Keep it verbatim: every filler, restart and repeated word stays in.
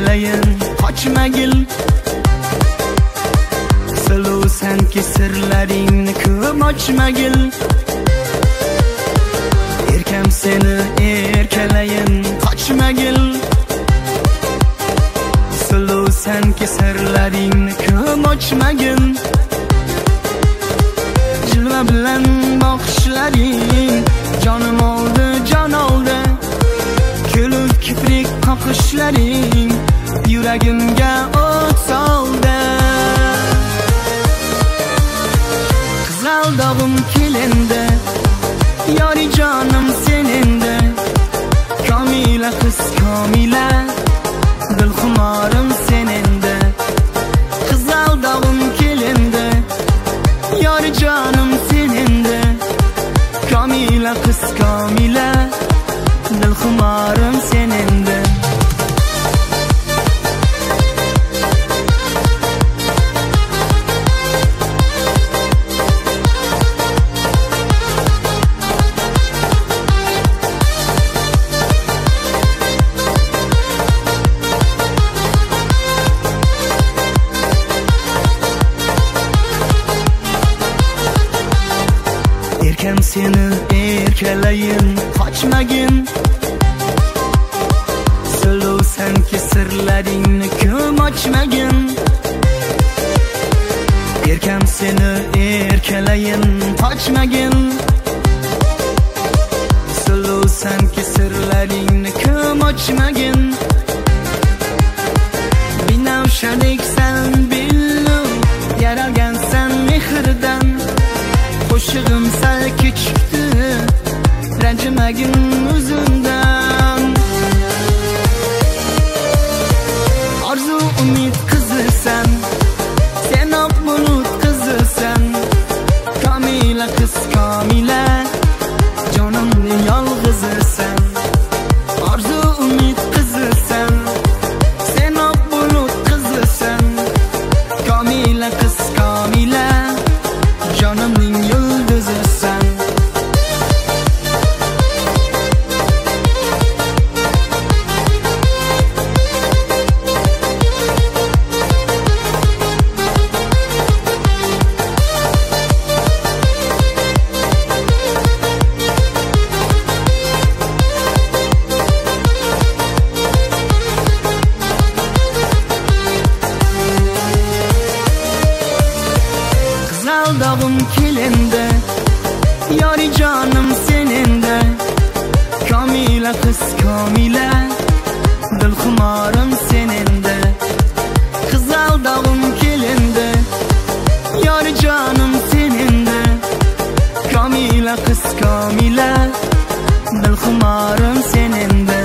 erkalayin qochmagil. Siluvsanki sirlaringni ko'p ochmagil. Erkam seni erkalayin qochmagil. Siluvsanki sirlaringni ko'p ochmagil. Jilva bilan boqishlaring jonim oldi, jon oldi. Kulib kiprik qoqishlaring yuragimga o't soldi. Qizal dog'im kelindi, yori jonim senindi. Komila qiz komila, dilxumorim senindi. Qizal dog'im kelindi, yori jonim senindi. Komila qiz komila, dilxumorim senindi. Erkam seni erkalayin qochmagin. Siluvsanki sirlaringni ko'p ochmagin. Erkam seni erkalayin qochmagin. Siluvsanki sirlaringni ko'p ochmagin. Binafshadeksan billu, yaralgansan mehrdan. Qo'shig'im sal kechikdi, ranjimagin o'zimdan. Orzu umid qizisan, sen oq bulut qizisan. Komila qiz komila, jonimning yolg'izisan. Orzu umid qizisan, sen oq bulut qizisan. Komila qiz komila, jonimning yulduzisan. Qizal dog'im kelindi, yori jonim senindi. Komila qiz komila, dilxumorim senindi. Qizal dog'im kelindi, yori jonim senindi. Komila qiz komila, dilxumorim senindi.